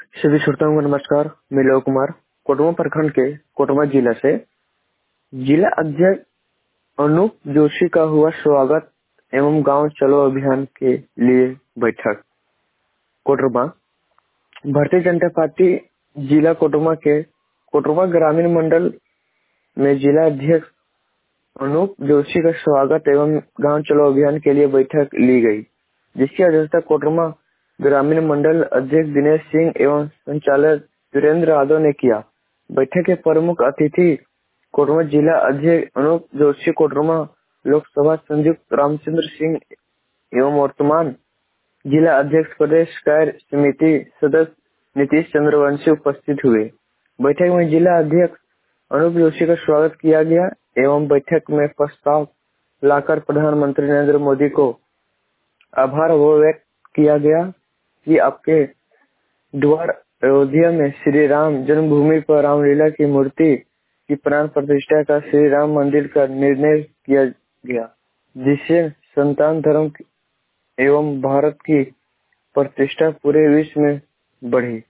सभी श्रोताओं को नमस्कार। मैं लोक कुमार कोटवा प्रखंड के कोटवा जिला से। जिला अध्यक्ष अनूप जोशी का हुआ स्वागत एवं गांव चलो अभियान के लिए बैठक कोटरमा। भारतीय जनता पार्टी जिला कोटरमा के कोटरमा ग्रामीण मंडल में जिला अध्यक्ष अनूप जोशी का स्वागत एवं गांव चलो अभियान के लिए बैठक ली गई, जिसकी अध्यक्षता कोटरमा ग्रामीण मंडल अध्यक्ष दिनेश सिंह एवं संचालक वीरेंद्र यादव ने किया। बैठक के प्रमुख अतिथि कोटरमा जिला अध्यक्ष अनूप जोशी, कोटरमा लोकसभा संयुक्त रामचंद्र सिंह एवं वर्तमान जिला अध्यक्ष प्रदेश कार्य समिति सदस्य नीतीश चंद्रवंशी उपस्थित हुए। बैठक में जिला अध्यक्ष अनूप जोशी का स्वागत किया गया एवं बैठक में प्रस्ताव लाकर प्रधानमंत्री नरेंद्र मोदी को आभार व्यक्त किया गया कि आपके द्वार अयोध्या में श्री राम जन्मभूमि पर रामलीला की मूर्ति की प्राण प्रतिष्ठा का श्री राम मंदिर का निर्णय किया गया, जिससे संतान धर्म एवं भारत की प्रतिष्ठा पूरे विश्व में बढ़ी।